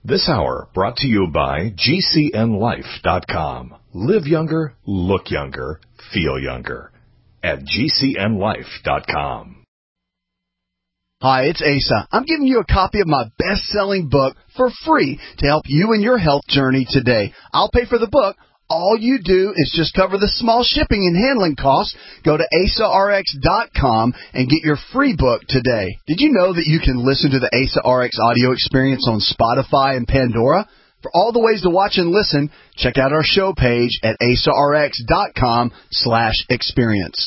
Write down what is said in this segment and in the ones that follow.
This hour brought to you by GCNLife.com. Live younger, look younger, feel younger. At GCNLife.com. Hi, it's Asa. I'm giving you a copy of my best-selling book for free to help you in your health journey today. I'll pay for the book. All you do is just cover the small shipping and handling costs. Go to AsaRx.com and get your free book today. Did you know that you can listen to the Asa RX audio experience on Spotify and Pandora? For all the ways to watch and listen, check out our show page at AsaRx.com/experience.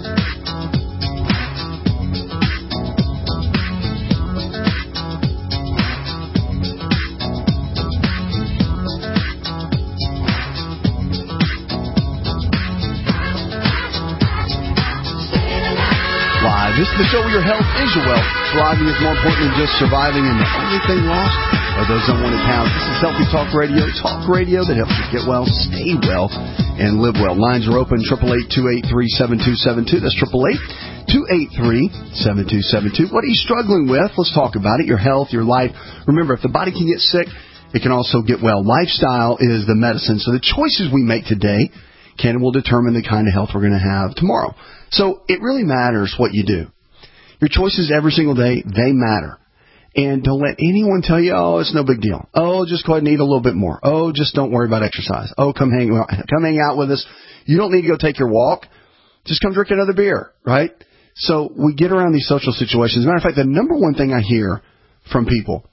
This is the show where your health is your wealth. Thriving is more important than just surviving, and the only thing lost are those unwanted pounds. This is Healthy Talk Radio that helps you get well, stay well, and live well. Lines are open, 888-283-7272. That's 888-283-7272. What are you struggling with? Let's talk about it. Your health, your life. Remember, if the body can get sick, it can also get well. Lifestyle is the medicine. So the choices we make today will determine the kind of health we're going to have tomorrow. So it really matters what you do. Your choices every single day, they matter. And don't let anyone tell you, oh, it's no big deal. Oh, just go ahead and eat a little bit more. Oh, just don't worry about exercise. Oh, come hang out with us. You don't need to go take your walk. Just come drink another beer, right? So we get around these social situations. As a matter of fact, the number one thing I hear from people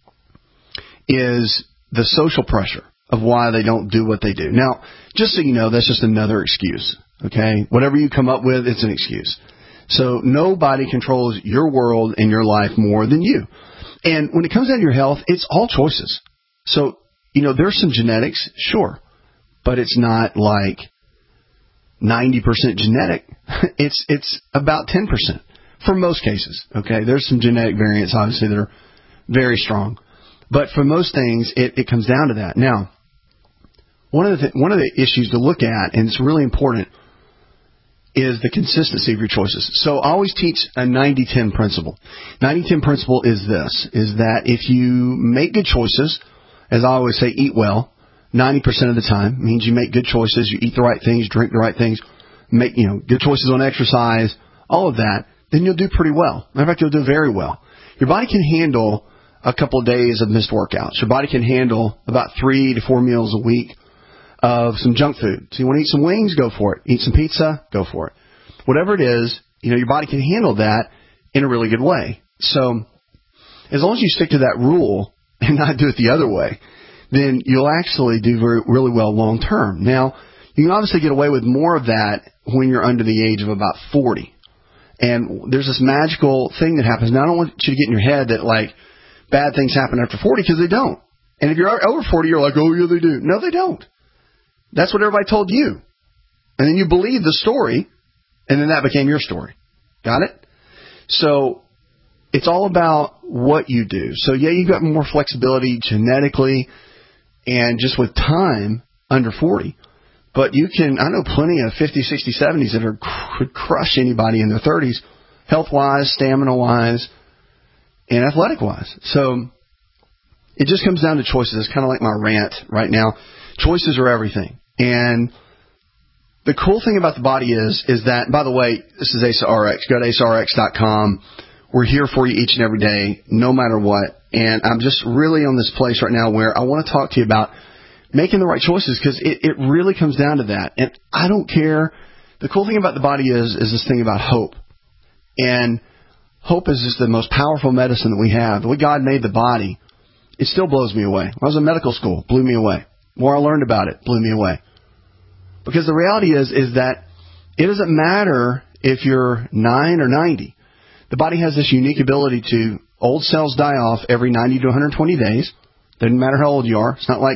is the social pressure of why they don't do what they do. Now, just so you know, that's just another excuse, okay? Whatever you come up with, it's an excuse. So nobody controls your world and your life more than you. And when it comes down to your health, it's all choices. So, there's some genetics, sure, but it's not like 90% genetic. It's about 10% for most cases, okay? There's some genetic variants, obviously, that are very strong. But for most things, it comes down to that. Now, one of the issues to look at, and it's really important, is the consistency of your choices. So I always teach a 90-10 principle. 90-10 principle is this, is that if you make good choices, as I always say, eat well, 90% of the time, means you make good choices, you eat the right things, drink the right things, make good choices on exercise, all of that, then you'll do pretty well. Matter of fact, you'll do very well. Your body can handle a couple of days of missed workouts. Your body can handle about 3 to 4 meals a week of some junk food. So you want to eat some wings, go for it. Eat some pizza, go for it. Whatever it is, your body can handle that in a really good way. So as long as you stick to that rule and not do it the other way, then you'll actually do really well long term. Now, you can obviously get away with more of that when you're under the age of about 40. And there's this magical thing that happens. Now, I don't want you to get in your head that, bad things happen after 40, because they don't. And if you're over 40, you're like, oh, yeah, they do. No, they don't. That's what everybody told you. And then you believed the story, and then that became your story. Got it? So it's all about what you do. So, yeah, you've got more flexibility genetically and just with time under 40. But I know plenty of 50s, 60s, 70s that could crush anybody in their 30s, health-wise, stamina-wise, and athletic-wise. So it just comes down to choices. It's kind of like my rant right now. Choices are everything. And the cool thing about the body is that, by the way, this is Asa RX. Go to AsaRx.com. We're here for you each and every day, no matter what. And I'm just really on this place right now where I want to talk to you about making the right choices, because it really comes down to that. And I don't care. The cool thing about the body is this thing about hope. And hope is just the most powerful medicine that we have. The way God made the body, it still blows me away. When I was in medical school, blew me away. The more I learned about it, blew me away. Because the reality is that it doesn't matter if you're 9 or 90. The body has this unique ability to, old cells die off every 90 to 120 days. Doesn't matter how old you are. It's not like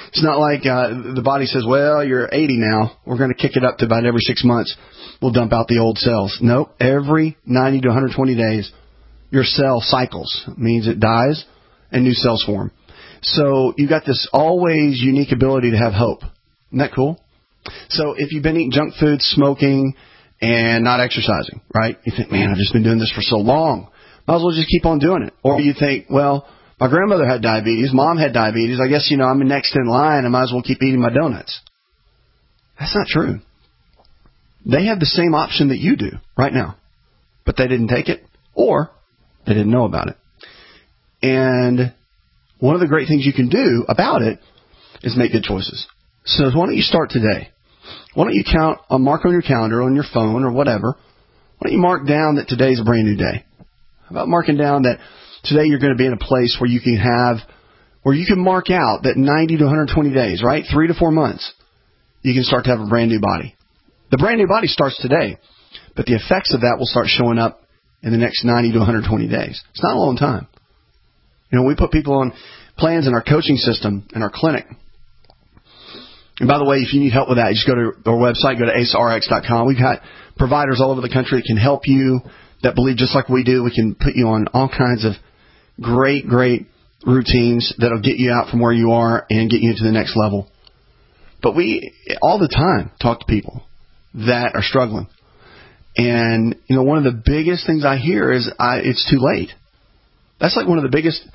the body says, well, you're 80 now. We're going to kick it up to about every 6 months. We'll dump out the old cells. Nope. Every 90 to 120 days, your cell cycles. It means it dies and new cells form. So you got this always unique ability to have hope. Isn't that cool? So if you've been eating junk food, smoking, and not exercising, right? You think, man, I've just been doing this for so long. Might as well just keep on doing it. Or you think, well, My grandmother had diabetes. Mom had diabetes. I guess, I'm next in line. I might as well keep eating my donuts. That's not true. They have the same option that you do right now, but they didn't take it or they didn't know about it. And one of the great things you can do about it is make good choices. So why don't you start today? Why don't you mark on your calendar, on your phone or whatever, why don't you mark down that today's a brand new day? How about marking down that today you're going to be in a place where you can mark out that 90 to 120 days, right? 3 to 4 months, you can start to have a brand new body. The brand new body starts today, but the effects of that will start showing up in the next 90 to 120 days. It's not a long time. We put people on plans in our coaching system, in our clinic. And by the way, if you need help with that, just go to our website, go to acerx.com. We've got providers all over the country that can help you, that believe just like we do. We can put you on all kinds of great routines that'll get you out from where you are and get you to the next level. But we, all the time, talk to people that are struggling. And, one of the biggest things I hear is it's too late. That's like one of the biggest,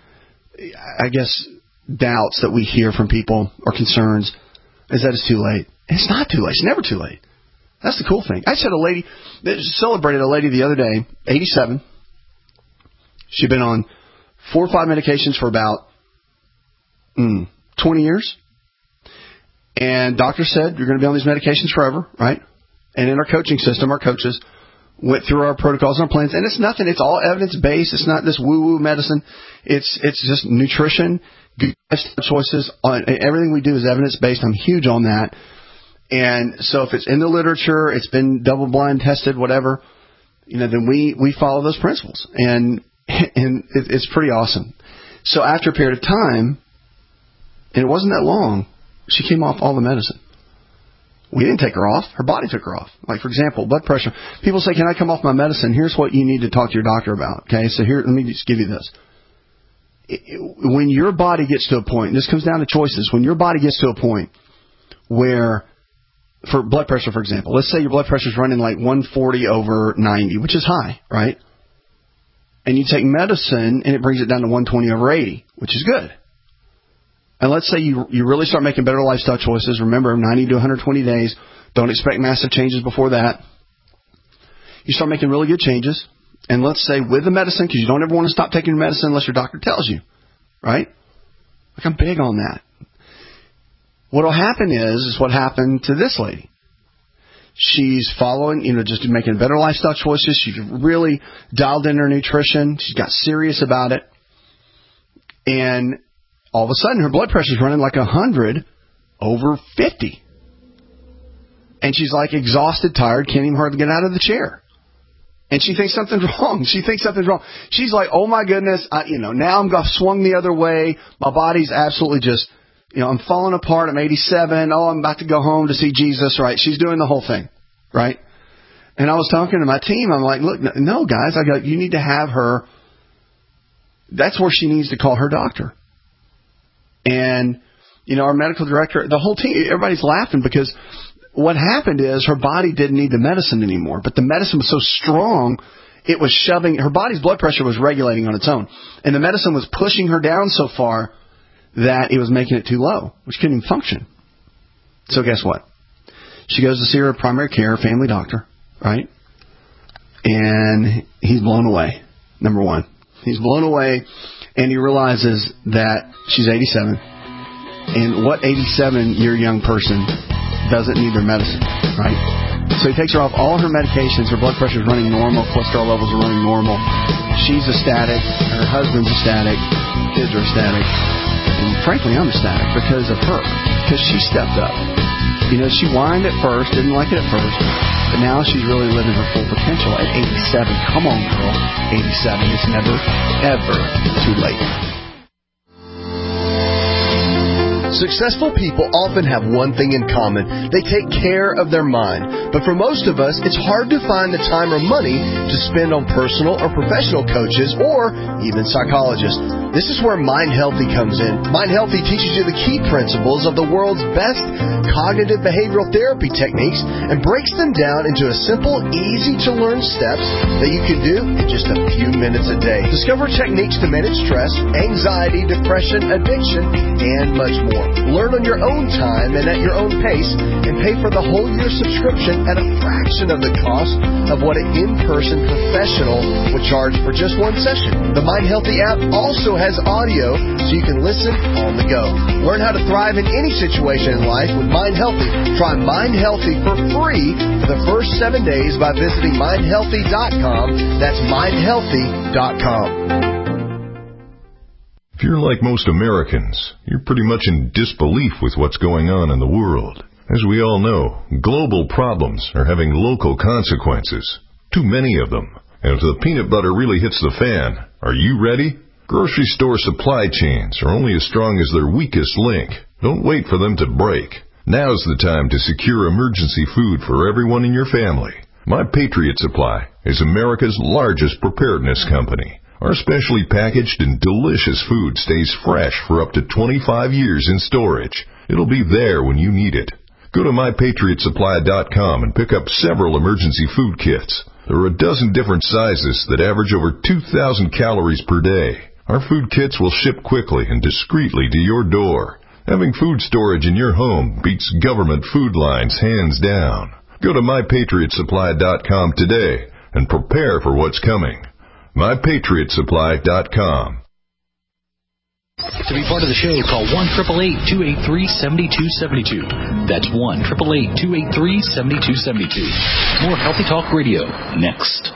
doubts that we hear from people or concerns is that it's too late. It's not too late. It's never too late. That's the cool thing. I just had a lady that celebrated a lady the other day, 87. She'd been on 4 or 5 medications for about 20 years. And doctor said, you're going to be on these medications forever, right? And in our coaching system, our coaches went through our protocols and our plans. And it's nothing. It's all evidence-based. It's not this woo-woo medicine. It's just nutrition, good lifestyle choices. Everything we do is evidence-based. I'm huge on that. And so if it's in the literature, it's been double-blind tested, whatever, then we follow those principles. And it's pretty awesome. So after a period of time, and it wasn't that long, she came off all the medicine. We didn't take her off. Her body took her off. Like, for example, blood pressure. People say, can I come off my medicine? Here's what you need to talk to your doctor about. Okay, so let me just give you this. When your body gets to a point, and this comes down to choices, when your body gets to a point where, for blood pressure, for example, let's say your blood pressure is running like 140/90, which is high, right? And you take medicine, and it brings it down to 120/80, which is good. And let's say you really start making better lifestyle choices. Remember, 90 to 120 days. Don't expect massive changes before that. You start making really good changes. And let's say with the medicine, because you don't ever want to stop taking medicine unless your doctor tells you, right? Like, I'm big on that. What will happen is what happened to this lady. She's following, just making better lifestyle choices. She's really dialed in her nutrition. She's got serious about it. And all of a sudden, her blood pressure is running like 100/50. And she's like exhausted, tired, can't even hardly get out of the chair. And she thinks something's wrong. She's like, oh my goodness, now I'm swung the other way. My body's absolutely just, I'm falling apart. I'm 87. Oh, I'm about to go home to see Jesus, right? She's doing the whole thing, right? And I was talking to my team. I'm like, look, no, guys, you need to have her. That's where she needs to call her doctor. And, our medical director, the whole team, everybody's laughing because what happened is her body didn't need the medicine anymore. But the medicine was so strong, it was shoving, her body's blood pressure was regulating on its own. And the medicine was pushing her down so far that it was making it too low, which couldn't even function. So guess what? She goes to see her primary care family doctor, right? And he's blown away, number one. He's blown away, and he realizes that she's 87. And what 87-year young person doesn't need their medicine, right? So he takes her off all her medications. Her blood pressure is running normal. Cholesterol levels are running normal. She's ecstatic. Her husband's ecstatic. Kids are ecstatic. And frankly, I'm ecstatic because of her. Because she stepped up. She whined at first, didn't like it at first. But now she's really living her full potential at 87. Come on, girl. 87. It's never, ever too late. Successful people often have one thing in common. They take care of their mind. But for most of us, it's hard to find the time or money to spend on personal or professional coaches or even psychologists. This is where Mind Healthy comes in. Mind Healthy teaches you the key principles of the world's best cognitive behavioral therapy techniques and breaks them down into a simple, easy-to-learn steps that you can do in just a few minutes a day. Discover techniques to manage stress, anxiety, depression, addiction, and much more. Learn on your own time and at your own pace, and pay for the whole year subscription at a fraction of the cost of what an in-person professional would charge for just one session. The Mind Healthy app also has audio so you can listen on the go. Learn how to thrive in any situation in life with Mind Healthy. Try Mind Healthy for free for the first 7 days by visiting mindhealthy.com. That's mindhealthy.com. If you're like most Americans, you're pretty much in disbelief with what's going on in the world. As we all know, global problems are having local consequences. Too many of them. And if the peanut butter really hits the fan, are you ready? Grocery store supply chains are only as strong as their weakest link. Don't wait for them to break. Now's the time to secure emergency food for everyone in your family. My Patriot Supply is America's largest preparedness company. Our specially packaged and delicious food stays fresh for up to 25 years in storage. It'll be there when you need it. Go to MyPatriotSupply.com and pick up several emergency food kits. There are a dozen different sizes that average over 2,000 calories per day. Our food kits will ship quickly and discreetly to your door. Having food storage in your home beats government food lines hands down. Go to MyPatriotSupply.com today and prepare for what's coming. MyPatriotSupply.com. To be part of the show, call 1-888-283-7272. That's 1-888-283-7272. More Healthy Talk Radio next.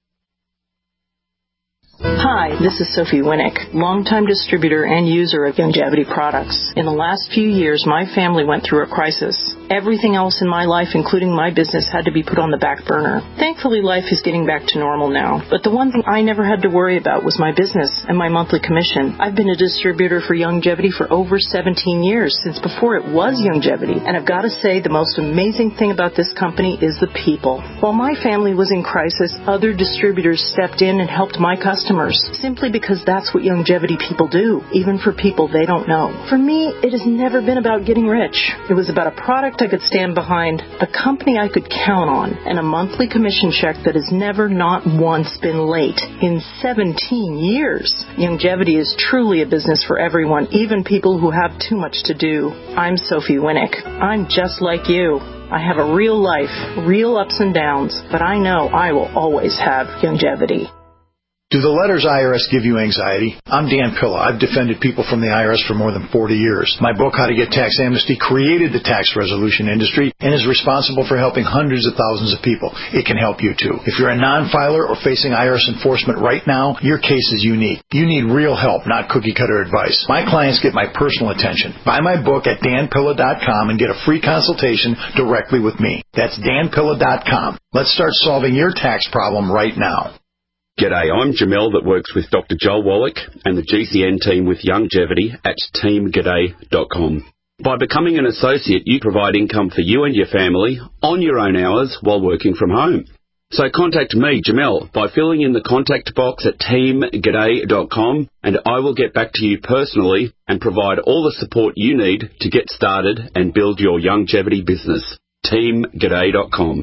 Hi, this is Sophie Winnick, longtime distributor and user of Youngevity products. In the last few years, my family went through a crisis. Everything else in my life, including my business, had to be put on the back burner. Thankfully, life is getting back to normal now. But the one thing I never had to worry about was my business and my monthly commission. I've been a distributor for Youngevity for over 17 years, since before it was Youngevity. And I've got to say, the most amazing thing about this company is the people. While my family was in crisis, other distributors stepped in and helped my customers, simply because that's what Youngevity people do, even for people they don't know. For me, it has never been about getting rich. It was about a product I could stand behind, a company I could count on, and a monthly commission check that has never, not once, been late in 17 years. Youngevity is truly a business for everyone, even people who have too much to do. I'm Sophie Winnick. I'm just like you. I have a real life, real ups and downs, but I know I will always have Youngevity. Do the letters IRS give you anxiety? I'm Dan Pilla. I've defended people from the IRS for more than 40 years. My book, How to Get Tax Amnesty, created the tax resolution industry and is responsible for helping hundreds of thousands of people. It can help you too. If you're a non-filer or facing IRS enforcement right now, your case is unique. You need real help, not cookie-cutter advice. My clients get my personal attention. Buy my book at danpilla.com and get a free consultation directly with me. That's danpilla.com. Let's start solving your tax problem right now. G'day, I'm Jamel that works with Dr. Joel Wallach and the GCN team with Youngevity at teamg'day.com. By becoming an associate, you provide income for you and your family on your own hours while working from home. So contact me, Jamel, by filling in the contact box at teamg'day.com, and I will get back to you personally and provide all the support you need to get started and build your Youngevity business. teamg'day.com.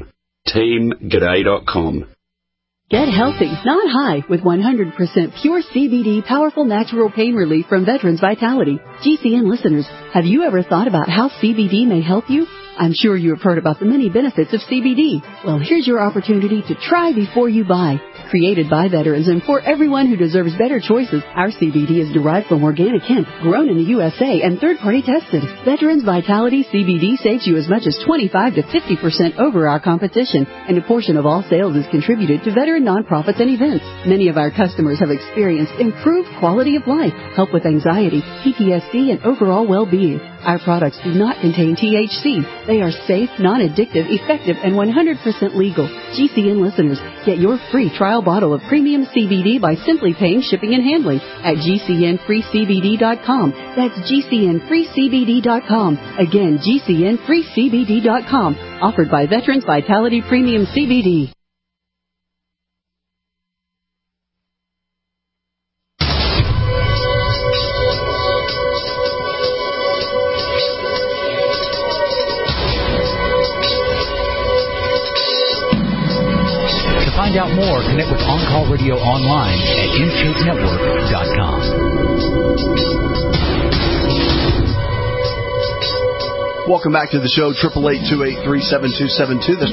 teamg'day.com. Get healthy, not high, with 100% pure CBD powerful natural pain relief from Veterans Vitality. GCN listeners, have you ever thought about how CBD may help you? I'm sure you have heard about the many benefits of CBD. Well, here's your opportunity to try before you buy. Created by veterans and for everyone who deserves better choices, our CBD is derived from organic hemp, grown in the USA, and third-party tested. Veterans Vitality CBD saves you as much as 25 to 50% over our competition, and a portion of all sales is contributed to Veterans volunteer nonprofits and events. Many of our customers have experienced improved quality of life, help with anxiety, PTSD, and overall well-being. Our products do not contain THC. They are safe, non-addictive, effective, and 100% legal. GCN listeners, get your free trial bottle of premium CBD by simply paying shipping and handling at GCNFreeCBD.com. That's GCNFreeCBD.com. Again, GCNFreeCBD.com. Offered by Veterans Vitality Premium CBD. To find out more, connect with On Call Radio online at InShapeNetwork.com. Welcome back to the show, 888-283-7272. That's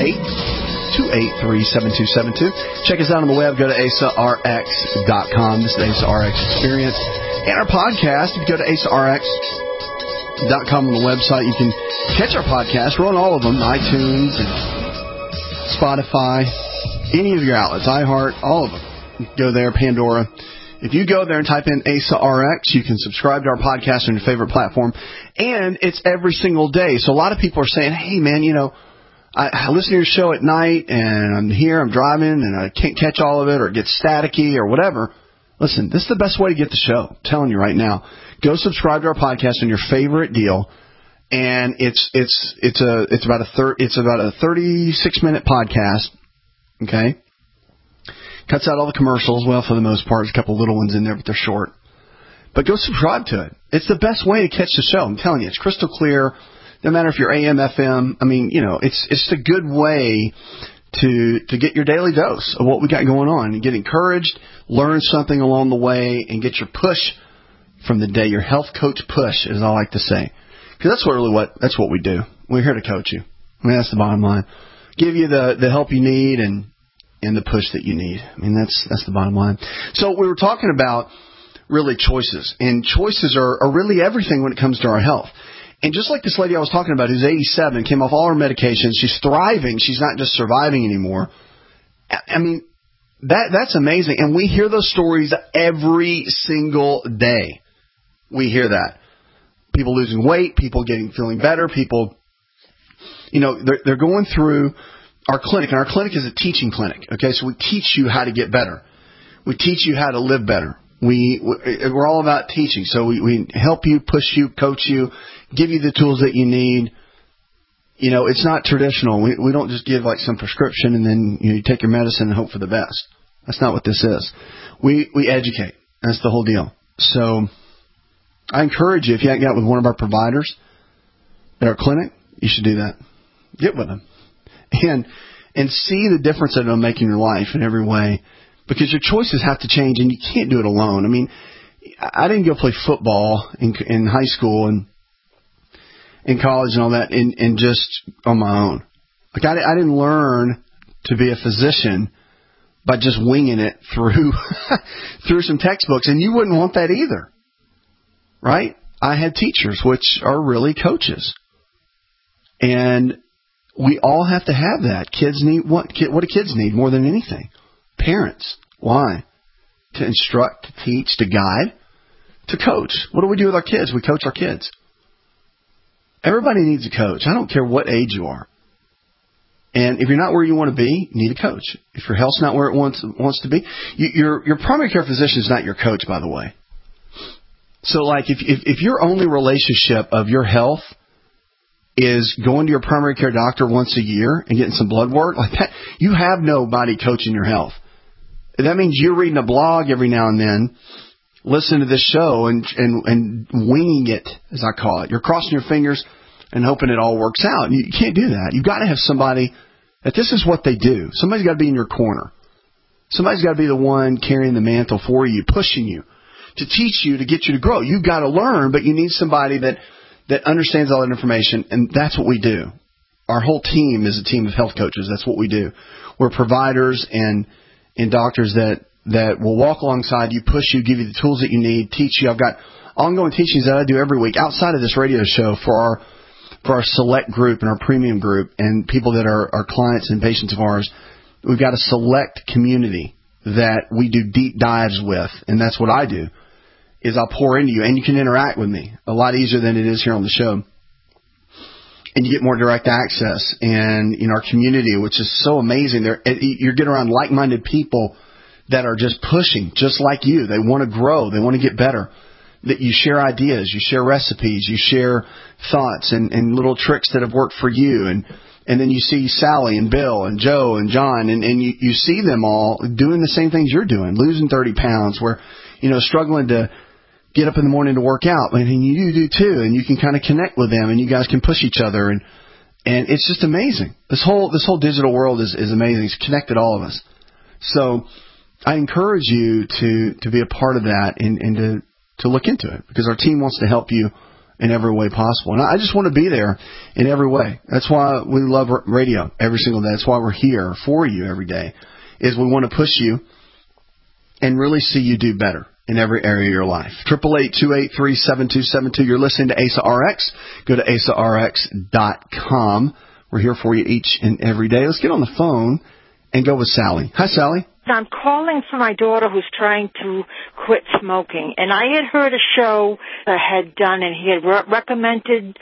888-283-7272. Check us out on the web. Go to AsaRx.com. This is the AsaRx Experience. And our podcast, if you go to AsaRx.com on the website, you can catch our podcast. We're on all of them, iTunes and Spotify, any of your outlets, iHeart, all of them. You can go there, Pandora. If you go there and type in AsaRx, you can subscribe to our podcast on your favorite platform, and it's every single day. So a lot of people are saying, hey, man, I listen to your show at night, and I'm here, I'm driving, and I can't catch all of it, or it gets staticky, or whatever. Listen, this is the best way to get the show. I'm telling you right now. Go subscribe to our podcast on your favorite deal, and it's about a 36-minute podcast, okay? Cuts out all the commercials. Well, for the most part, there's a couple little ones in there, but they're short. But go subscribe to it. It's the best way to catch the show. I'm telling you, it's crystal clear. No matter if you're AM, FM. I mean, it's a good way to get your daily dose of what we got going on and get encouraged, learn something along the way, and get your push from the day. Your health coach push, as I like to say, because that's what we do. We're here to coach you. I mean, that's the bottom line. Give you the help you need and the push that you need. I mean, that's the bottom line. So we were talking about really choices, and choices are really everything when it comes to our health. And just like this lady I was talking about who's 87, came off all her medications, she's thriving, she's not just surviving anymore. I mean, that's amazing. And we hear those stories every single day. We hear that. People losing weight, people feeling better, people, they're going through our clinic, and our clinic is a teaching clinic. Okay, so we teach you how to get better. We teach you how to live better. We're all about teaching. So we help you, push you, coach you, give you the tools that you need. It's not traditional. We don't just give like some prescription and then you take your medicine and hope for the best. That's not what this is. We educate. That's the whole deal. So I encourage you, if you haven't got with one of our providers at our clinic, you should do that. Get with them. And see the difference that it'll make in your life in every way, because your choices have to change, and you can't do it alone. I mean, I didn't go play football in high school and in college and all that, and just on my own. Like I didn't learn to be a physician by just winging it through some textbooks, and you wouldn't want that either, right? I had teachers, which are really coaches, and we all have to have that. Kids need what do kids need more than anything? Parents. Why? To instruct, to teach, to guide, to coach. What do we do with our kids? We coach our kids. Everybody needs a coach. I don't care what age you are. And if you're not where you want to be, you need a coach. If your health's not where it wants to be, your primary care physician is not your coach, by the way. So, like, if your only relationship of your health is going to your primary care doctor once a year and getting some blood work, like that, you have nobody coaching your health. That means you're reading a blog every now and then, listening to this show and winging it, as I call it. You're crossing your fingers and hoping it all works out. You can't do that. You've got to have somebody that this is what they do. Somebody's got to be in your corner. Somebody's got to be the one carrying the mantle for you, pushing you, to teach you, to get you to grow. You've got to learn, but you need somebody that understands all that information, and that's what we do. Our whole team is a team of health coaches. That's what we do. We're providers and doctors that will walk alongside you, push you, give you the tools that you need, teach you. I've got ongoing teachings that I do every week outside of this radio show for our select group and our premium group and people that are clients and patients of ours. We've got a select community that we do deep dives with, and that's what I do, is I'll pour into you, and you can interact with me a lot easier than it is here on the show. And you get more direct access. And in our community, which is so amazing, you're getting around like-minded people that are just pushing, just like you. They want to grow. They want to get better. That you share ideas, you share recipes, you share thoughts and little tricks that have worked for you. And then you see Sally and Bill and Joe and John, and you see them all doing the same things you're doing, losing 30 pounds, where, struggling to get up in the morning to work out, and you do too, and you can kind of connect with them, and you guys can push each other, and it's just amazing. This whole digital world is amazing. It's connected all of us. So I encourage you to be a part of that and to look into it, because our team wants to help you in every way possible. And I just want to be there in every way. That's why we love radio every single day. That's why we're here for you every day, is we want to push you and really see you do better in every area of your life. 888-283-7272. You're listening to Asa RX. Go to asarx.com. We're here for you each and every day. Let's get on the phone and go with Sally. Hi, Sally. I'm calling for my daughter who's trying to quit smoking. And I had heard a show that had done, and he had recommended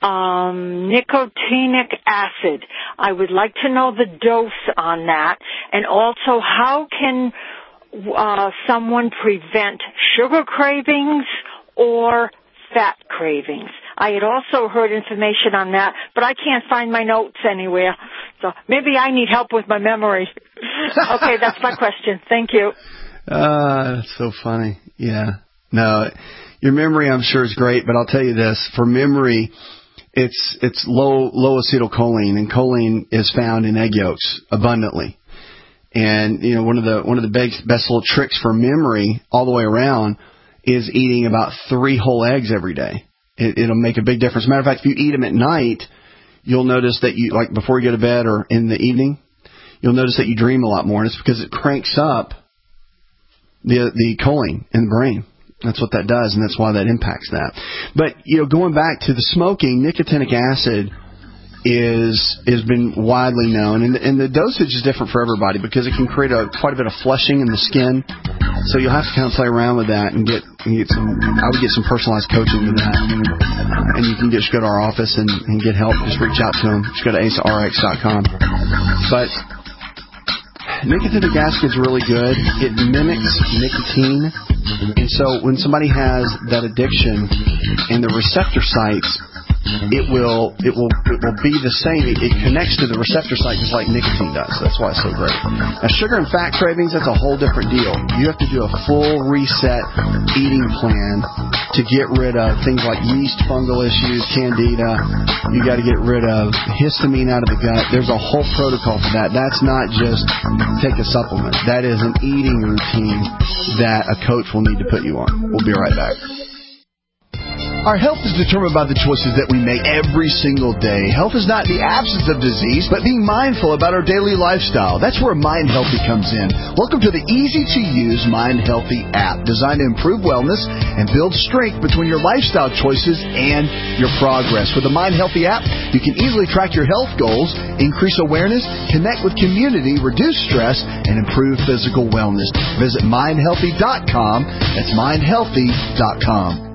nicotinic acid. I would like to know the dose on that. And also, how can someone prevent sugar cravings or fat cravings? I had also heard information on that, but I can't find my notes anywhere. So maybe I need help with my memory. Okay, that's my question. Thank you. That's so funny. Yeah. No, your memory, I'm sure, is great, but I'll tell you this. For memory, it's low acetylcholine, and choline is found in egg yolks abundantly. And, one of the best little tricks for memory all the way around is eating about 3 whole eggs every day. It'll make a big difference. Matter of fact, if you eat them at night, you'll notice that you, like before you go to bed or in the evening, you'll notice that you dream a lot more. And it's because it cranks up the choline in the brain. That's what that does, and that's why that impacts that. But, going back to the smoking, nicotinic acid is been widely known, and the dosage is different for everybody, because it can create quite a bit of flushing in the skin. So you'll have to kind of play around with that and get some. I would get some personalized coaching with that, and you can just go to our office and get help. Just reach out to them. Just go to asarx.com. But nicotinic acid is really good. It mimics nicotine, and so when somebody has that addiction in the receptor sites, it will be the same. It connects to the receptor site just like nicotine does. That's why it's so great. Now, sugar and fat cravings, that's a whole different deal. You have to do a full reset eating plan to get rid of things like yeast, fungal issues, candida. You got to get rid of histamine out of the gut. There's a whole protocol for that. That's not just take a supplement. That is an eating routine that a coach will need to put you on. We'll be right back. Our health is determined by the choices that we make every single day. Health is not the absence of disease, but being mindful about our daily lifestyle. That's where Mind Healthy comes in. Welcome to the easy-to-use Mind Healthy app, designed to improve wellness and build strength between your lifestyle choices and your progress. With the Mind Healthy app, you can easily track your health goals, increase awareness, connect with community, reduce stress, and improve physical wellness. Visit mindhealthy.com. That's mindhealthy.com.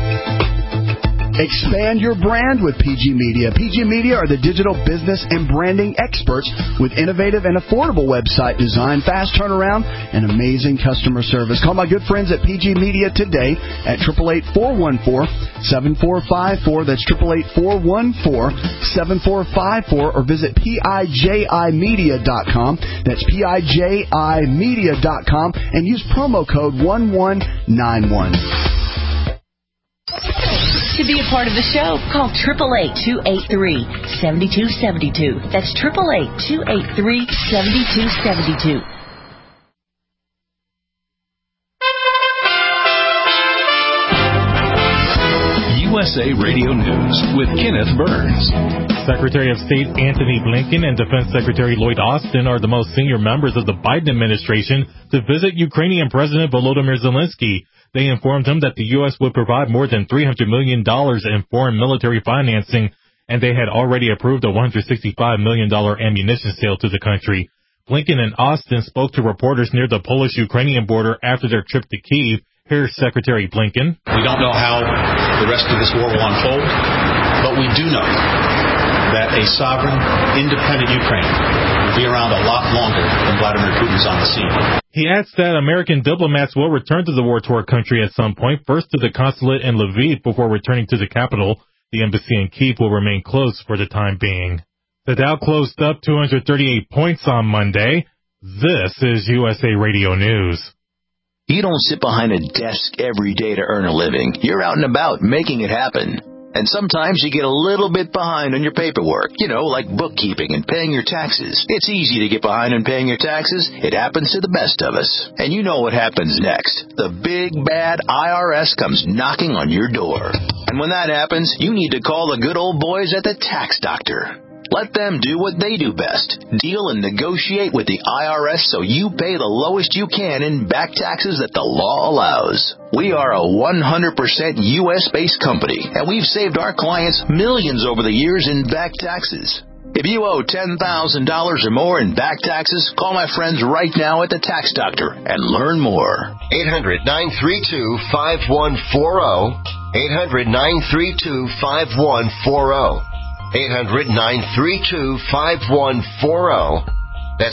Expand your brand with PG Media. PG Media are the digital business and branding experts with innovative and affordable website design, fast turnaround, and amazing customer service. Call my good friends at PG Media today at 888-414-7454. That's 888-414-7454, or visit PIJImedia.com. That's PIJImedia.com, and use promo code 1191. To be a part of the show, call 888-283-7272. That's 888-283-7272. USA Radio News with Kenneth Burns. Secretary of State Antony Blinken and Defense Secretary Lloyd Austin are the most senior members of the Biden administration to visit Ukrainian President Volodymyr Zelensky. They informed him that the U.S. would provide more than $300 million in foreign military financing, and they had already approved a $165 million ammunition sale to the country. Blinken and Austin spoke to reporters near the Polish-Ukrainian border after their trip to Kyiv. Here's Secretary Blinken. We don't know how the rest of this war will unfold, but we do know that a sovereign, independent Ukraine will be around a lot longer than Vladimir Putin's on the scene. He adds that American diplomats will return to the war-torn country at some point, first to the consulate in Lviv before returning to the capital. The embassy in Kyiv will remain closed for the time being. The Dow closed up 238 points on Monday. This is USA Radio News. You don't sit behind a desk every day to earn a living. You're out and about making it happen. And sometimes you get a little bit behind on your paperwork, like bookkeeping and paying your taxes. It's easy to get behind on paying your taxes. It happens to the best of us. And you know what happens next. The big, bad IRS comes knocking on your door. And when that happens, you need to call the good old boys at the Tax Doctor. Let them do what they do best. Deal and negotiate with the IRS so you pay the lowest you can in back taxes that the law allows. We are a 100% U.S.-based company, and we've saved our clients millions over the years in back taxes. If you owe $10,000 or more in back taxes, call my friends right now at the Tax Doctor and learn more. 800-932-5140. 800-932-5140. 800-932-5140. That's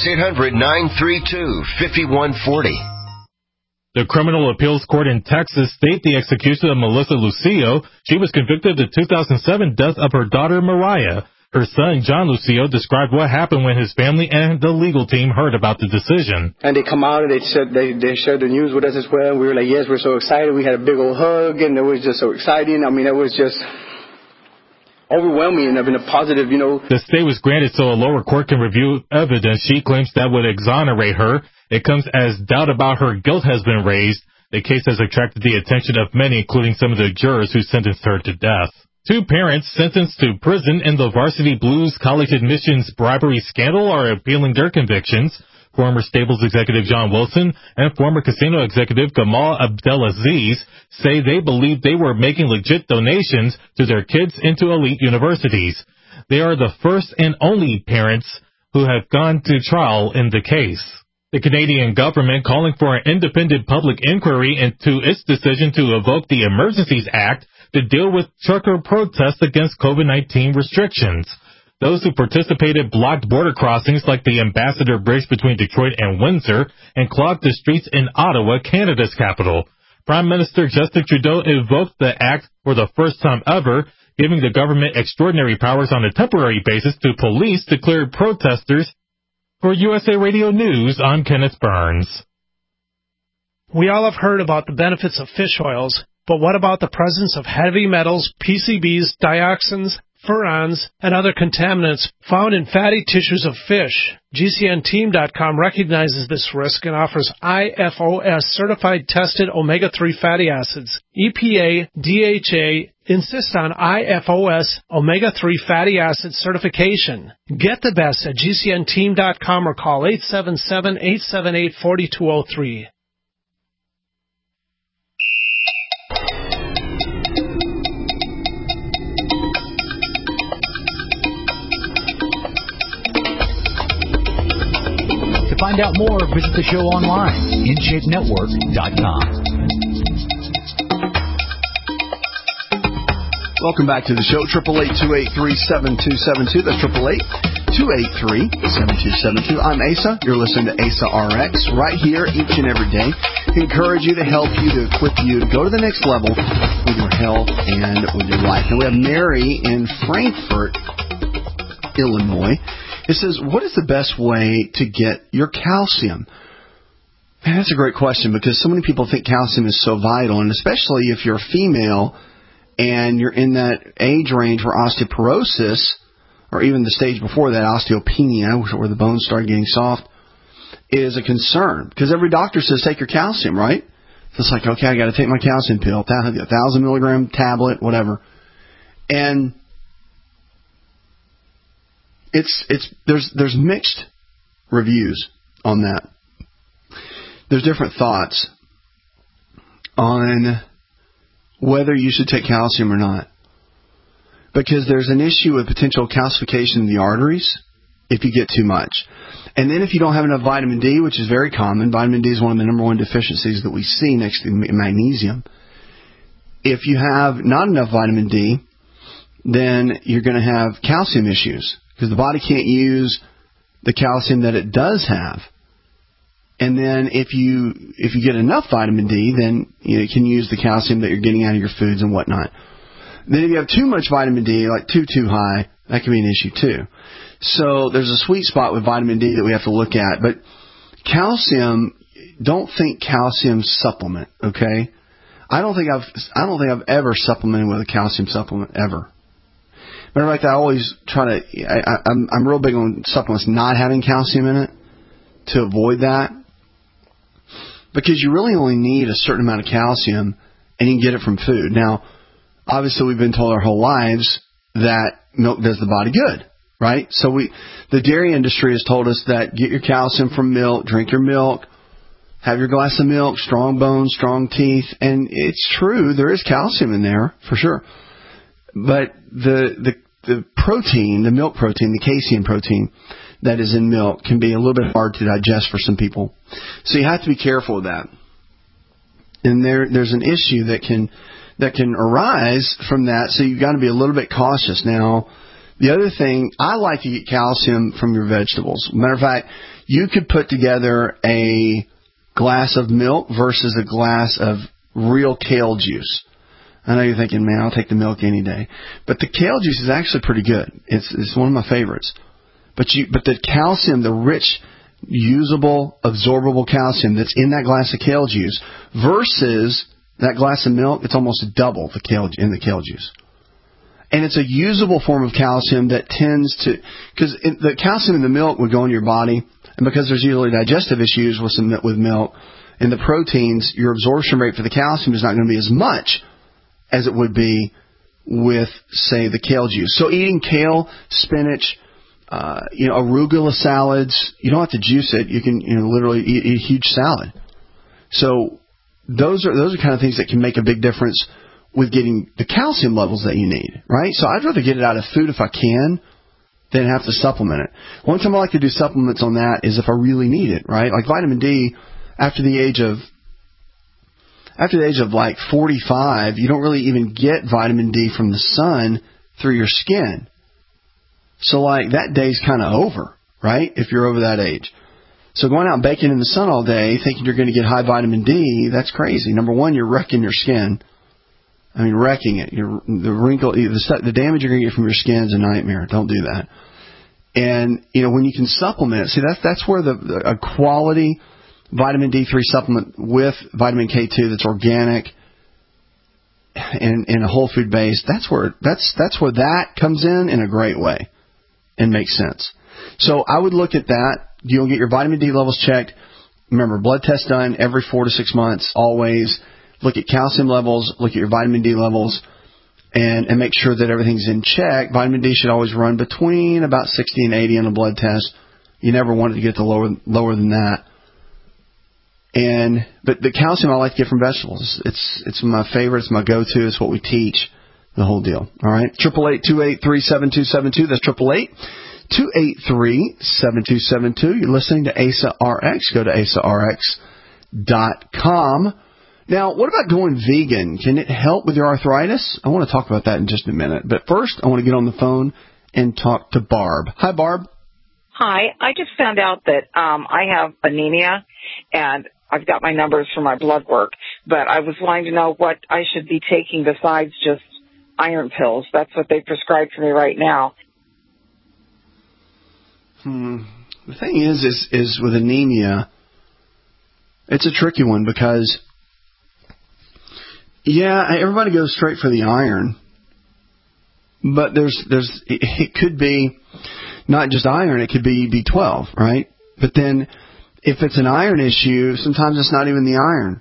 800-932-5140. The Criminal Appeals Court in Texas stayed the execution of Melissa Lucio. She was convicted of the 2007 death of her daughter, Mariah. Her son, John Lucio, described what happened when his family and the legal team heard about the decision. And they come out and they shared the news with us as well. We were like, yes, we're so excited. We had a big old hug, and it was just so exciting. I mean, it was just overwhelming and in a positive, The stay was granted so a lower court can review evidence she claims that would exonerate her. It comes as doubt about her guilt has been raised. The case has attracted the attention of many, including some of the jurors who sentenced her to death. Two parents sentenced to prison in the Varsity Blues college admissions bribery scandal are appealing their convictions. Former Staples executive John Wilson and former casino executive Gamal Abdelaziz say they believe they were making legit donations to their kids into elite universities. They are the first and only parents who have gone to trial in the case. The Canadian government calling for an independent public inquiry into its decision to evoke the Emergencies Act to deal with trucker protests against COVID-19 restrictions. Those who participated blocked border crossings like the Ambassador Bridge between Detroit and Windsor and clogged the streets in Ottawa, Canada's capital. Prime Minister Justin Trudeau invoked the act for the first time ever, giving the government extraordinary powers on a temporary basis to police declared protesters. For USA Radio News, I'm Kenneth Burns. We all have heard about the benefits of fish oils, but what about the presence of heavy metals, PCBs, dioxins, furans, and other contaminants found in fatty tissues of fish? GCNteam.com recognizes this risk and offers IFOS certified tested omega-3 fatty acids. EPA, DHA insist on IFOS omega-3 fatty acid certification. Get the best at GCNteam.com or call 877-878-4203. To find out more, visit the show online, InShapeNetwork.com. Welcome back to the show, 888-283-7272. That's 888-283-7272. I'm Asa. You're listening to Asa RX right here each and every day. Encourage you to help you, to equip you to go to the next level with your health and with your life. And we have Mary in Frankfort, Illinois. It says, what is the best way to get your calcium? Man, that's a great question, because so many people think calcium is so vital, and especially if you're a female and you're in that age range where osteoporosis, or even the stage before that, osteopenia, where the bones start getting soft, is a concern. Because every doctor says take your calcium, right? So it's like, okay, I got to take my calcium pill, 1,000 milligram tablet, whatever. And there's mixed reviews on that. There's different thoughts on whether you should take calcium or not, because there's an issue with potential calcification in the arteries if you get too much. And then if you don't have enough vitamin D, which is very common, vitamin D is one of the number one deficiencies that we see next to magnesium. If you have not enough vitamin D, then you're going to have calcium issues because the body can't use the calcium that it does have. And then if you get enough vitamin D, then you can use the calcium that you're getting out of your foods and whatnot. Then if you have too much vitamin D, like too high, that can be an issue too. So there's a sweet spot with vitamin D that we have to look at. But calcium, don't think calcium supplement, okay? I don't think I've ever supplemented with a calcium supplement ever. Matter of fact, I always try to. I'm real big on supplements not having calcium in it to avoid that, because you really only need a certain amount of calcium, and you can get it from food. Now, obviously, we've been told our whole lives that milk does the body good, right? So the dairy industry has told us that get your calcium from milk, drink your milk, have your glass of milk, strong bones, strong teeth, and it's true, there is calcium in there for sure. But the protein, the milk protein, the casein protein that is in milk can be a little bit hard to digest for some people. So you have to be careful with that. And there's an issue that can arise from that, so you've got to be a little bit cautious. Now, the other thing, I like to get calcium from your vegetables. Matter of fact, you could put together a glass of milk versus a glass of real kale juice. I know you're thinking, man, I'll take the milk any day. But the kale juice is actually pretty good. It's one of my favorites. But the calcium, the rich, usable, absorbable calcium that's in that glass of kale juice versus that glass of milk, it's almost double the kale in the kale juice. And it's a usable form of calcium that tends to, because the calcium in the milk would go into your body, and because there's usually digestive issues with milk, and the proteins, your absorption rate for the calcium is not going to be as much as it would be with, say, the kale juice. So eating kale, spinach, arugula salads, you don't have to juice it. You can literally eat a huge salad. So those are kind of things that can make a big difference with getting the calcium levels that you need, right? So I'd rather get it out of food if I can than have to supplement it. One time I like to do supplements on that is if I really need it, right? Like vitamin D, after the age of like 45, you don't really even get vitamin D from the sun through your skin. So like that day's kind of over, right? If you're over that age. So going out and baking in the sun all day thinking you're going to get high vitamin D, that's crazy. Number one, you're wrecking your skin. I mean, wrecking it. The damage you're going to get from your skin is a nightmare. Don't do that. And, when you can supplement, see, that's where a quality vitamin D3 supplement with vitamin K2 that's organic and a whole food base, that's where that comes in a great way and makes sense. So I would look at that. You'll get your vitamin D levels checked. Remember, blood test done every 4 to 6 months, always. Look at calcium levels, look at your vitamin D levels, and make sure that everything's in check. Vitamin D should always run between about 60 and 80 on a blood test. You never want it to get to lower than that. But the calcium I like to get from vegetables. It's my favorite. It's my go-to. It's what we teach. The whole deal. All right. 888-283-7272. That's 888-283-7272. You're listening to ASA RX. Go to asarx.com. Now, what about going vegan? Can it help with your arthritis? I want to talk about that in just a minute. But first, I want to get on the phone and talk to Barb. Hi, Barb. Hi. I just found out that I have anemia, and I've got my numbers for my blood work. But I was wanting to know what I should be taking besides just iron pills. That's what they prescribe for me right now. The thing is with anemia, it's a tricky one because, everybody goes straight for the iron, but it could be not just iron, it could be B12, right? But then if it's an iron issue, sometimes it's not even the iron.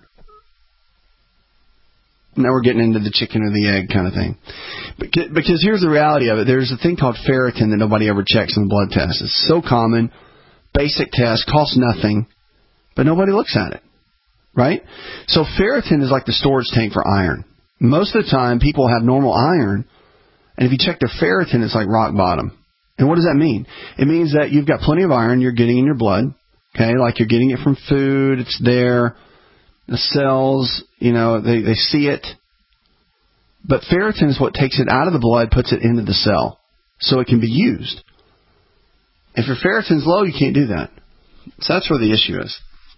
Now we're getting into the chicken or the egg kind of thing. Because here's the reality of it. There's a thing called ferritin that nobody ever checks in the blood test. It's so common. Basic test, costs nothing, but nobody looks at it, right? So ferritin is like the storage tank for iron. Most of the time, people have normal iron, and if you check their ferritin, it's like rock bottom. And what does that mean? It means that you've got plenty of iron you're getting in your blood, okay, like you're getting it from food, it's there, the cells, they see it. But ferritin is what takes it out of the blood, puts it into the cell, so it can be used. If your ferritin's low, you can't do that. So that's where the issue is.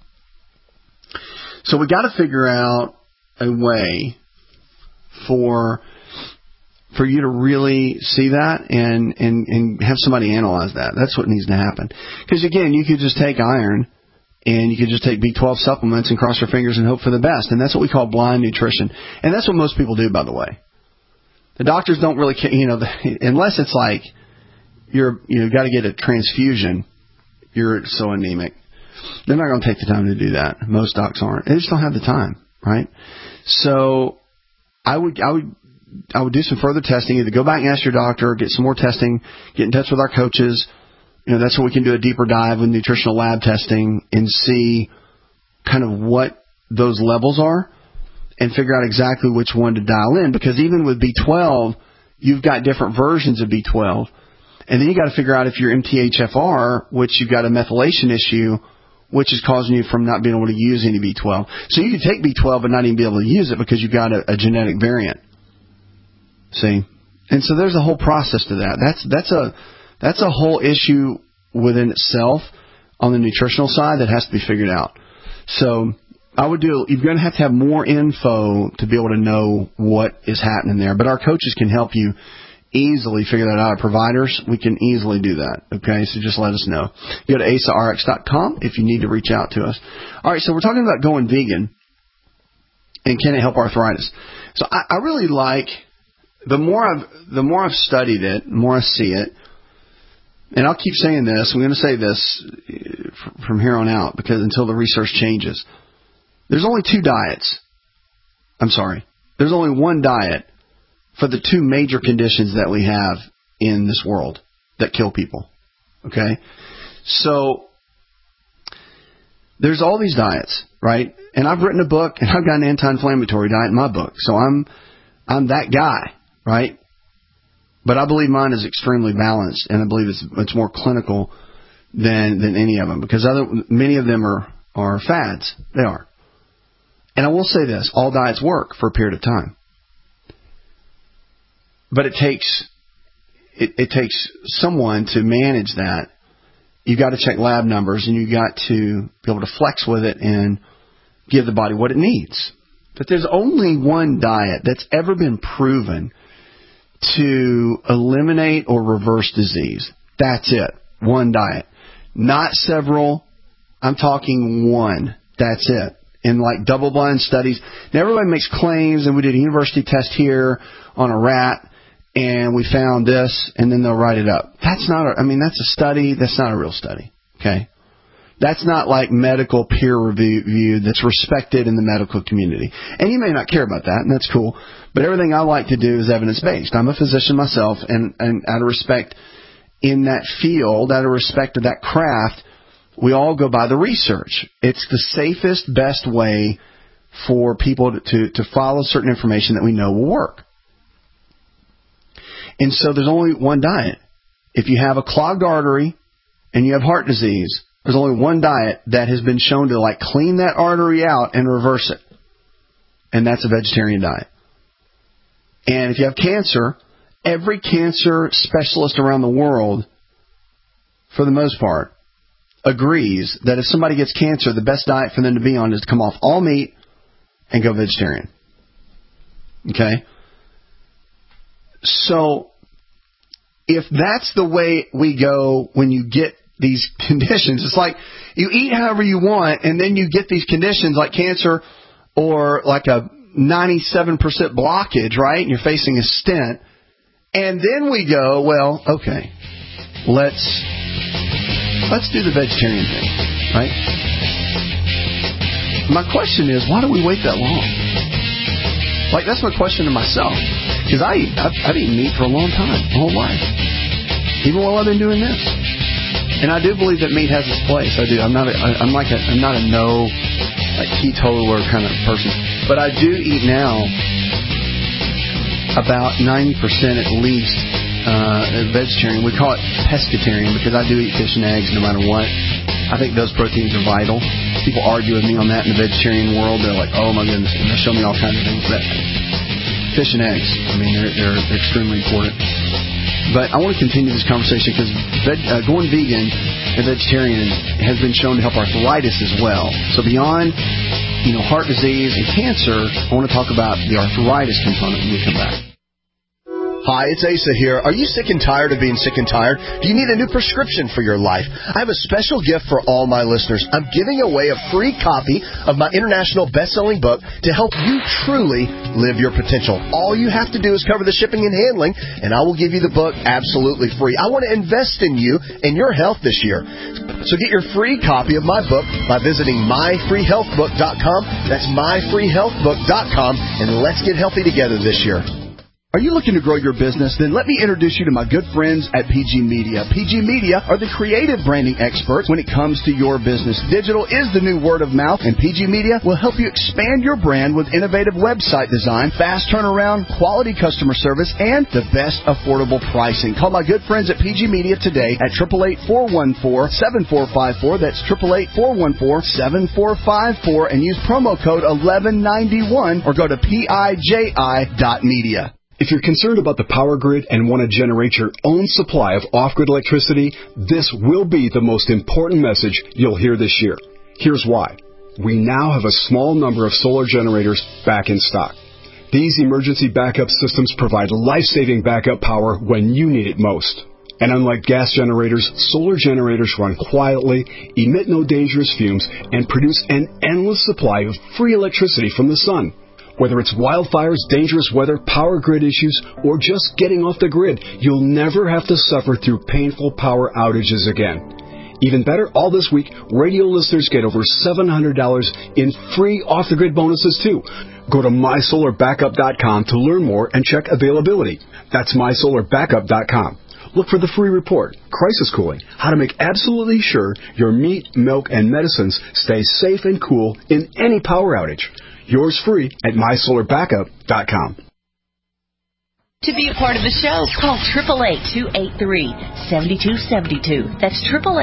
So we got to figure out a way for you to really see that and have somebody analyze that. That's what needs to happen. Because again, you could just take iron and you could just take B12 supplements and cross your fingers and hope for the best. And that's what we call blind nutrition. And that's what most people do, by the way. The doctors don't really care, unless it's like you've got to get a transfusion, you're so anemic. They're not going to take the time to do that. Most docs aren't. They just don't have the time, right? So I would do some further testing. Either go back and ask your doctor, get some more testing, get in touch with our coaches. That's when we can do a deeper dive with nutritional lab testing and see kind of what those levels are and figure out exactly which one to dial in. Because even with B12, you've got different versions of B12. And then you got to figure out if you're MTHFR, which you've got a methylation issue, which is causing you from not being able to use any B12. So you can take B12 but not even be able to use it because you've got a genetic variant. See? And so there's a whole process to that. That's a whole issue within itself on the nutritional side that has to be figured out. So you're going to have more info to be able to know what is happening there. But our coaches can help you easily figure that out. Our providers, we can easily do that. Okay, so just let us know. Go to AsaRx.com if you need to reach out to us. All right, so we're talking about going vegan and can it help arthritis? So I really like, the more I've studied it, the more I see it, and I'll keep saying this, I'm going to say this from here on out because until the research changes. There's only there's only one diet for the two major conditions that we have in this world that kill people. Okay? So there's all these diets, right? And I've written a book and I've got an anti-inflammatory diet in my book. So I'm that guy, right? But I believe mine is extremely balanced, and I believe it's more clinical than any of them because many of them are fads. They are. And I will say this, all diets work for a period of time. But it takes someone to manage that. You've got to check lab numbers, and you've got to be able to flex with it and give the body what it needs. But there's only one diet that's ever been proven to eliminate or reverse disease. That's it. One diet. Not several. I'm talking one. That's it. In like double-blind studies. Now, everybody makes claims, and we did a university test here on a rat, and we found this, and then they'll write it up. That's a study. That's not a real study. Okay? That's not like medical peer review that's respected in the medical community. And you may not care about that, and that's cool. But everything I like to do is evidence-based. I'm a physician myself, and out of respect in that field, out of respect of that craft, we all go by the research. It's the safest, best way for people to follow certain information that we know will work. And so there's only one diet. If you have a clogged artery and you have heart disease, there's only one diet that has been shown to like clean that artery out and reverse it. And that's a vegetarian diet. And if you have cancer, every cancer specialist around the world, for the most part, agrees that if somebody gets cancer, the best diet for them to be on is to come off all meat and go vegetarian. Okay? So, if that's the way we go when you get these conditions, it's like you eat however you want and then you get these conditions like cancer or like a 97% blockage, right? And you're facing a stent. And then we go, well, okay, let's do the vegetarian thing, right? My question is, why do we wait that long? Like, that's my question to myself. Because I've eaten meat for a long time, my whole life. Even while I've been doing this. And I do believe that meat has its place. I do. I'm not a no, like, teetotaler kind of person. But I do eat now about 90% at least vegetarian. We call it pescatarian because I do eat fish and eggs no matter what. I think those proteins are vital. People argue with me on that in the vegetarian world. They're like, oh my goodness, and they show me all kinds of things. But fish and eggs, I mean, they're extremely important. But I want to continue this conversation because going vegan and vegetarian has been shown to help arthritis as well. So beyond, heart disease and cancer, I want to talk about the arthritis component when we come back. Hi, it's Asa here. Are you sick and tired of being sick and tired? Do you need a new prescription for your life? I have a special gift for all my listeners. I'm giving away a free copy of my international best-selling book to help you truly live your potential. All you have to do is cover the shipping and handling, and I will give you the book absolutely free. I want to invest in you and your health this year. So get your free copy of my book by visiting myfreehealthbook.com. That's myfreehealthbook.com, and let's get healthy together this year. Are you looking to grow your business? Then let me introduce you to my good friends at PG Media. PG Media are the creative branding experts when it comes to your business. Digital is the new word of mouth, and PG Media will help you expand your brand with innovative website design, fast turnaround, quality customer service, and the best affordable pricing. Call my good friends at PG Media today at 888-414-7454. That's 888-414-7454, and use promo code 1191 or go to piji.media. If you're concerned about the power grid and want to generate your own supply of off-grid electricity, this will be the most important message you'll hear this year. Here's why. We now have a small number of solar generators back in stock. These emergency backup systems provide life-saving backup power when you need it most. And unlike gas generators, solar generators run quietly, emit no dangerous fumes, and produce an endless supply of free electricity from the sun. Whether it's wildfires, dangerous weather, power grid issues, or just getting off the grid, you'll never have to suffer through painful power outages again. Even better, all this week, radio listeners get over $700 in free off-the-grid bonuses, too. Go to mysolarbackup.com to learn more and check availability. That's mysolarbackup.com. Look for the free report, Crisis Cooling, how to make absolutely sure your meat, milk, and medicines stay safe and cool in any power outage. Yours free at mysolarbackup.com. To be a part of the show, call 888-283-7272. That's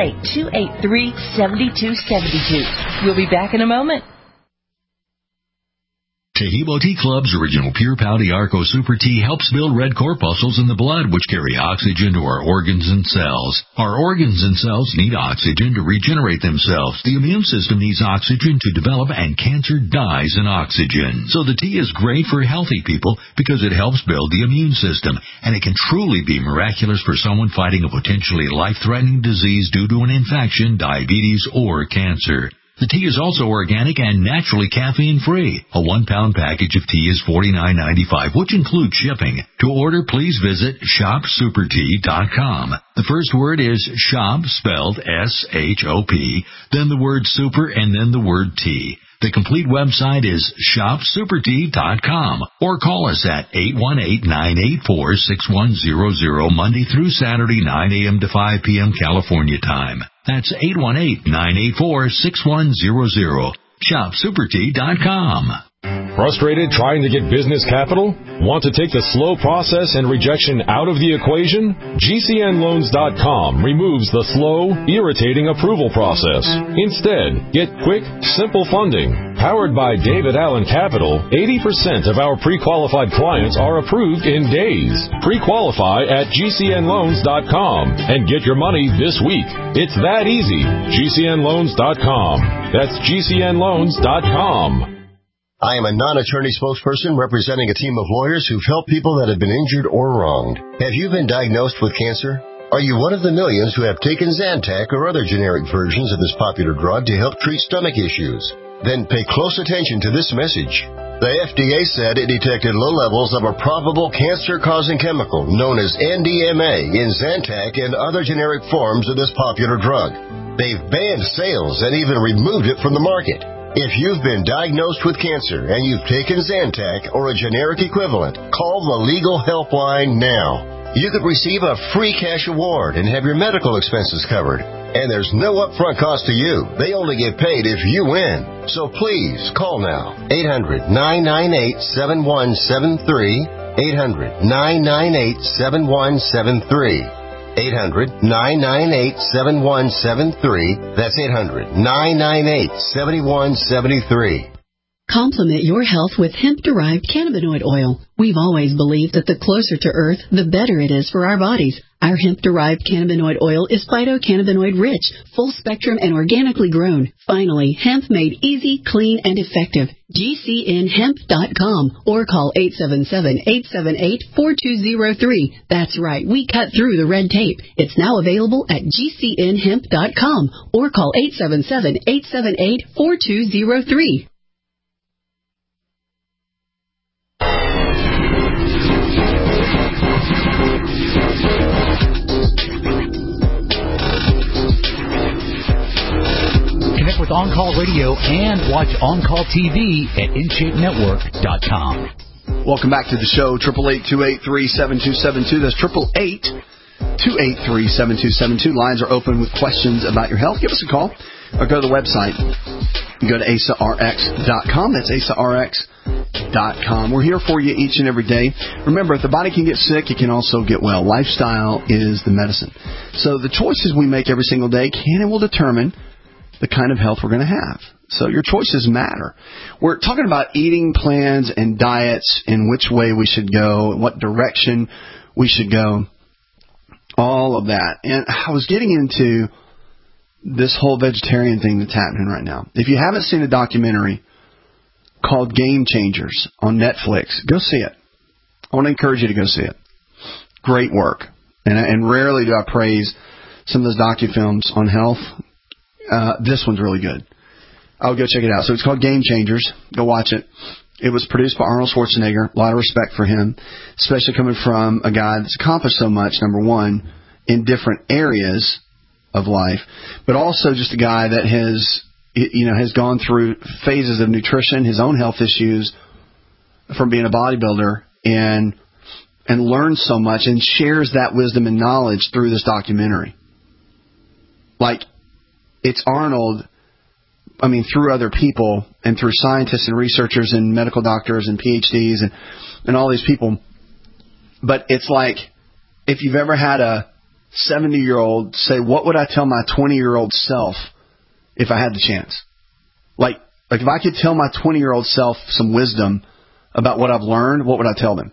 888-283-7272. We'll be back in a moment. Taheebo Tea Club's original Pure Pau Arco Super Tea helps build red corpuscles in the blood, which carry oxygen to our organs and cells. Our organs and cells need oxygen to regenerate themselves. The immune system needs oxygen to develop, and cancer dies in oxygen. So the tea is great for healthy people because it helps build the immune system, and it can truly be miraculous for someone fighting a potentially life-threatening disease due to an infection, diabetes, or cancer. The tea is also organic and naturally caffeine-free. A 1-pound package of tea is $49.95, which includes shipping. To order, please visit shopsupertea.com. The first word is shop, spelled S-H-O-P, then the word super, and then the word tea. The complete website is shopsupertea.com, or call us at 818-984-6100 Monday through Saturday, 9 a.m. to 5 p.m. California time. That's 818-984-6100. shopsupertea.com. Frustrated trying to get business capital? Want to take the slow process and rejection out of the equation? GCNloans.com removes the slow, irritating approval process. Instead, get quick, simple funding. Powered by David Allen Capital, 80% of our pre-qualified clients are approved in days. Pre-qualify at GCNloans.com and get your money this week. It's that easy. GCNloans.com. That's GCNloans.com. I am a non-attorney spokesperson representing a team of lawyers who've helped people that have been injured or wronged. Have you been diagnosed with cancer? Are you one of the millions who have taken Zantac or other generic versions of this popular drug to help treat stomach issues? Then pay close attention to this message. The FDA said it detected low levels of a probable cancer-causing chemical known as NDMA in Zantac and other generic forms of this popular drug. They've banned sales and even removed it from the market. If you've been diagnosed with cancer and you've taken Zantac or a generic equivalent, call the legal helpline now. You could receive a free cash award and have your medical expenses covered. And there's no upfront cost to you. They only get paid if you win. So please call now. 800-998-7173. 800-998-7173. 800-998-7173. That's 800-998-7173. Complement your health with hemp-derived cannabinoid oil. We've always believed that the closer to Earth, the better it is for our bodies. Our hemp-derived cannabinoid oil is phytocannabinoid rich, full spectrum, and organically grown. Finally, hemp made easy, clean, and effective. GCNhemp.com or call 877-878-4203. That's right, we cut through the red tape. It's now available at GCNhemp.com or call 877-878-4203. Connect with On Call Radio and watch On Call TV at InShapeNetwork.com. Welcome back to the show, 888-283-7272. That's 888-283-7272. Lines are open with questions about your health. Give us a call or go to the website. Go to AsaRx.com. That's AsaRx.com. We're here for you each and every day. Remember, if the body can get sick, it can also get well. Lifestyle is the medicine. So the choices we make every single day can and will determine the kind of health we're going to have. So your choices matter. We're talking about eating plans and diets and which way we should go, what direction we should go, all of that. And I was getting into this whole vegetarian thing that's happening right now. If you haven't seen a documentary called Game Changers on Netflix, go see it. I want to encourage you to go see it. Great work. And rarely do I praise some of those docufilms on health. This one's really good. I'll go check it out. So it's called Game Changers. Go watch it. It was produced by Arnold Schwarzenegger. A lot of respect for him, especially coming from a guy that's accomplished so much, number one, in different areas of life, but also just a guy that has gone through phases of nutrition, his own health issues from being a bodybuilder, and learned so much and shares that wisdom and knowledge through this documentary. Like, it's Arnold, through other people and through scientists and researchers and medical doctors and PhDs and all these people. But it's like, if you've ever had a 70-year-old say, what would I tell my 20-year-old self if I had the chance? Like if I could tell my 20-year-old self some wisdom about what I've learned, what would I tell them?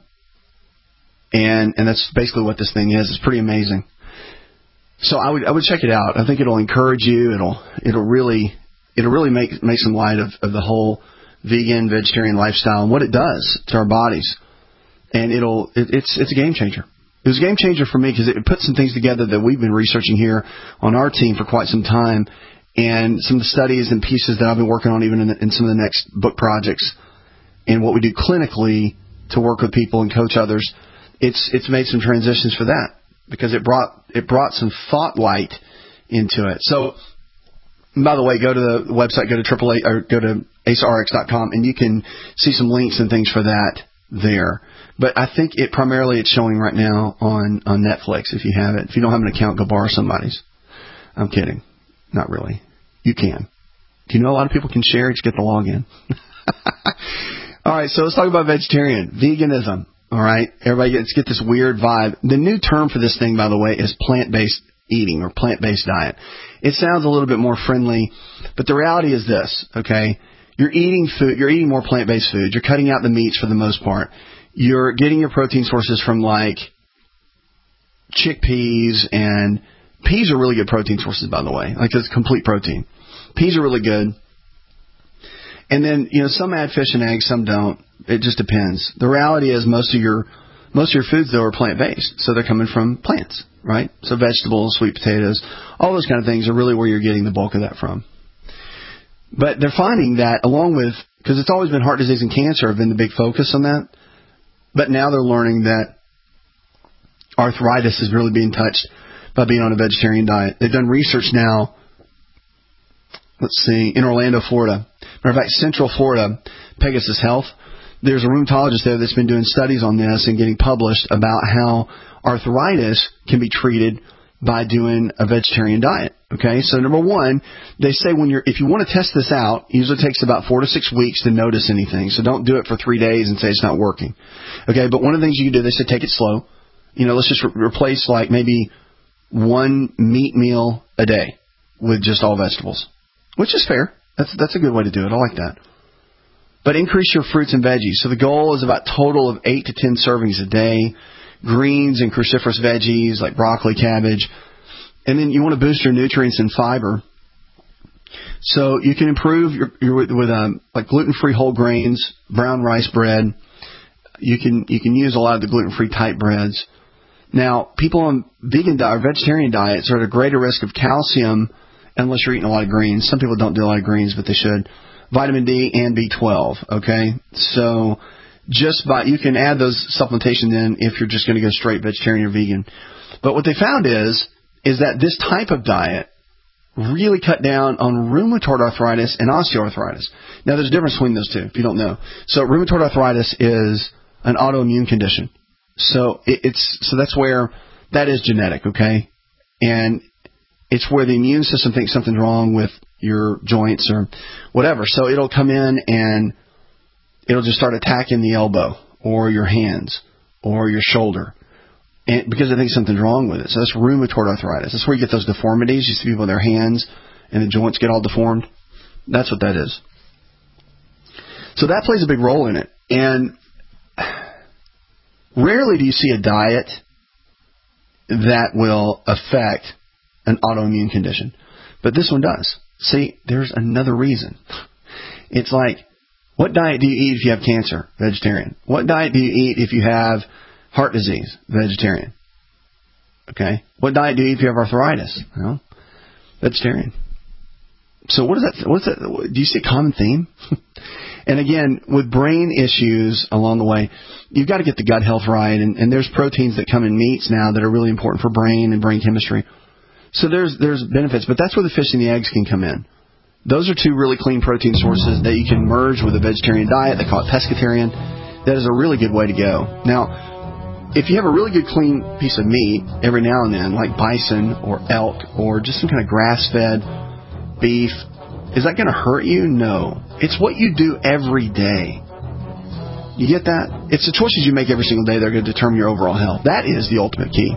And that's basically what this thing is. It's pretty amazing. So I would check it out. I think it'll encourage you. It'll really make some light of the whole vegan, vegetarian lifestyle and what it does to our bodies. And it's a game changer. It was a game changer for me because it put some things together that we've been researching here on our team for quite some time, and some of the studies and pieces that I've been working on even in some of the next book projects and what we do clinically to work with people and coach others. It's made some transitions for that because it brought some thought light into it. So, by the way, go to the website, go to AsaRx.com, and you can see some links and things for that there. But I think it's showing right now on Netflix if you have it. If you don't have an account, go borrow somebody's. I'm kidding. Not really. You can. Do you know a lot of people can share? Just get the login. All right, so let's talk about vegetarian. Veganism. All right, everybody, let's get this weird vibe. The new term for this thing, by the way, is plant-based eating or plant-based diet. It sounds a little bit more friendly, but the reality is this, okay? You're eating more plant-based food. You're cutting out the meats for the most part. You're getting your protein sources from like chickpeas, and peas are really good protein sources, by the way. Like, it's complete protein. Peas are really good. And then, some add fish and eggs, some don't. It just depends. The reality is most of your foods, though, are plant-based. So they're coming from plants, right? So vegetables, sweet potatoes, all those kind of things are really where you're getting the bulk of that from. But they're finding that because it's always been heart disease and cancer have been the big focus on that. But now they're learning that arthritis is really being touched by being on a vegetarian diet. They've done research now, in Orlando, Florida. Matter of fact, Central Florida, Pegasus Health, there's a rheumatologist there that's been doing studies on this and getting published about how arthritis can be treated by doing a vegetarian diet. Okay, so number one, they say if you want to test this out, it usually takes about 4 to 6 weeks to notice anything. So don't do it for 3 days and say it's not working. Okay, but one of the things you can do, they say take it slow. Let's just replace like maybe 1 meat meal a day with just all vegetables, which is fair. That's a good way to do it. I like that. But increase your fruits and veggies. So the goal is about total of 8 to 10 servings a day. Greens and cruciferous veggies like broccoli, cabbage. And then you want to boost your nutrients and fiber. So you can improve with like gluten-free whole grains, brown rice bread. You can use a lot of the gluten-free type breads. Now, people on vegan or vegetarian diets are at a greater risk of calcium unless you're eating a lot of greens. Some people don't do a lot of greens, but they should. Vitamin D and B12, okay? So you can add those supplementation in if you're just going to go straight vegetarian or vegan. But what they found is that this type of diet really cut down on rheumatoid arthritis and osteoarthritis. Now, there's a difference between those two, if you don't know. So rheumatoid arthritis is an autoimmune condition. So that's where that is genetic, okay? And it's where the immune system thinks something's wrong with your joints or whatever. So it'll come in and it'll just start attacking the elbow or your hands or your shoulder because it thinks something's wrong with it. So that's rheumatoid arthritis. That's where you get those deformities. You see people with their hands and the joints get all deformed. That's what that is. So that plays a big role in it. And rarely do you see a diet that will affect an autoimmune condition. But this one does. See, there's another reason. It's like, what diet do you eat if you have cancer? Vegetarian. What diet do you eat if you have heart disease? Vegetarian. Okay. What diet do you eat if you have arthritis? Well, vegetarian. So what's that? Do you see a common theme? And again, with brain issues along the way, you've got to get the gut health right. And there's proteins that come in meats now that are really important for brain and brain chemistry. So there's benefits, but that's where the fish and the eggs can come in. Those are two really clean protein sources that you can merge with a vegetarian diet. They call it pescatarian. That is a really good way to go. Now, if you have a really good clean piece of meat every now and then, like bison or elk or just some kind of grass-fed beef, is that going to hurt you? No. It's what you do every day. You get that? It's the choices you make every single day that are going to determine your overall health. That is the ultimate key.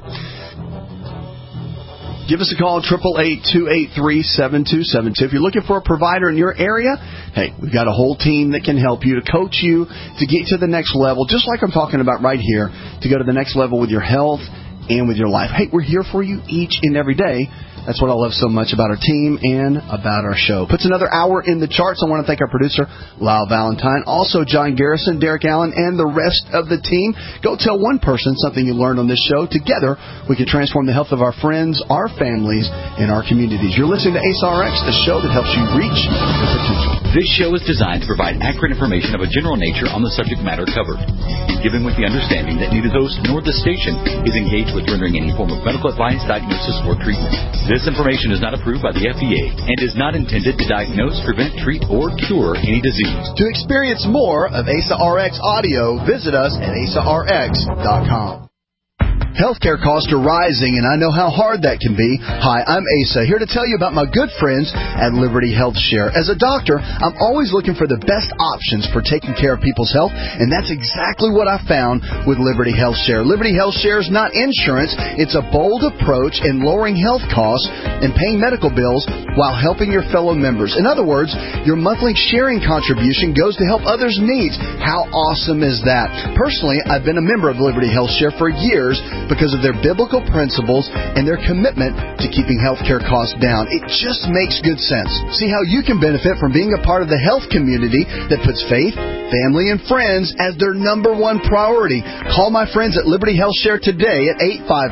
Give us a call at 888-283-7272. If you're looking for a provider in your area, hey, we've got a whole team that can help you to coach you to get to the next level, just like I'm talking about right here, to go to the next level with your health and with your life. Hey, we're here for you each and every day. That's what I love so much about our team and about our show. Puts another hour in the charts. I want to thank our producer, Lyle Valentine, also John Garrison, Derek Allen, and the rest of the team. Go tell one person something you learned on this show. Together, we can transform the health of our friends, our families, and our communities. You're listening to AceRx, the show that helps you reach your potential. This show is designed to provide accurate information of a general nature on the subject matter covered, given with the understanding that neither host nor the station is engaged with rendering any form of medical advice, diagnosis, or treatment. This information is not approved by the FDA and is not intended to diagnose, prevent, treat, or cure any disease. To experience more of AceRx audio, visit us at AceRx.com. Healthcare costs are rising, and I know how hard that can be. Hi, I'm Asa, here to tell you about my good friends at Liberty Health Share. As a doctor, I'm always looking for the best options for taking care of people's health, and that's exactly what I found with Liberty Health Share. Liberty Health Share is not insurance. It's a bold approach in lowering health costs and paying medical bills while helping your fellow members. In other words, your monthly sharing contribution goes to help others' needs. How awesome is that? Personally, I've been a member of Liberty Health Share for years, because of their biblical principles and their commitment to keeping healthcare costs down. It just makes good sense. See how you can benefit from being a part of the health community that puts faith, family, and friends as their number one priority. Call my friends at Liberty Health Share today at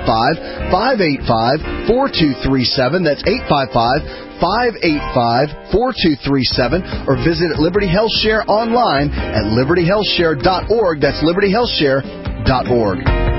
855-585-4237. That's 855-585-4237, or visit Liberty Health Share online at libertyhealthshare.org. That's libertyhealthshare.org.